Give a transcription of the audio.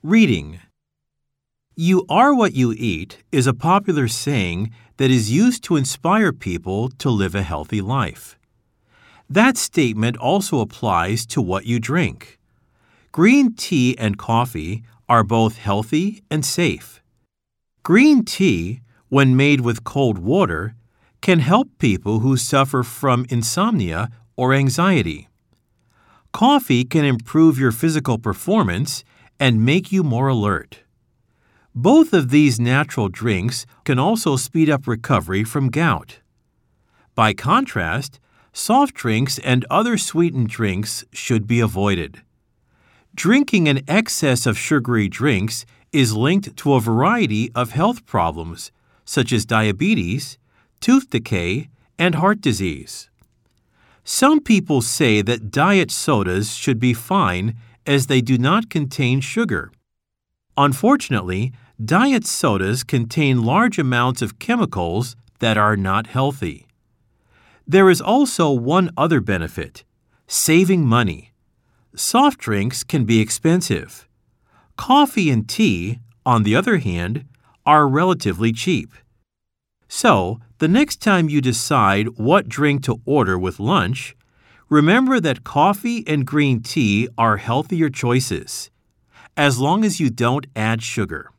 Reading. You are what you eat is a popular saying that is used to inspire people to live a healthy life. That statement also applies to what you drink. Green tea and coffee are both healthy and safe. Green tea, when made with cold water, can help people who suffer from insomnia or anxiety. Coffee can improve your physical performance and make you more alert. Both of these natural drinks can also speed up recovery from gout. By contrast, soft drinks and other sweetened drinks should be avoided. Drinking an excess of sugary drinks is linked to a variety of health problems, such as diabetes, tooth decay, and heart disease. Some people say that diet sodas should be fine as they do not contain sugar. Unfortunately, diet sodas contain large amounts of chemicals that are not healthy. There is also one other benefit: saving money. Soft drinks can be expensive. Coffee and tea, on the other hand, are relatively cheap. So, the next time you decide what drink to order with lunch, remember that coffee and green tea are healthier choices, as long as you don't add sugar.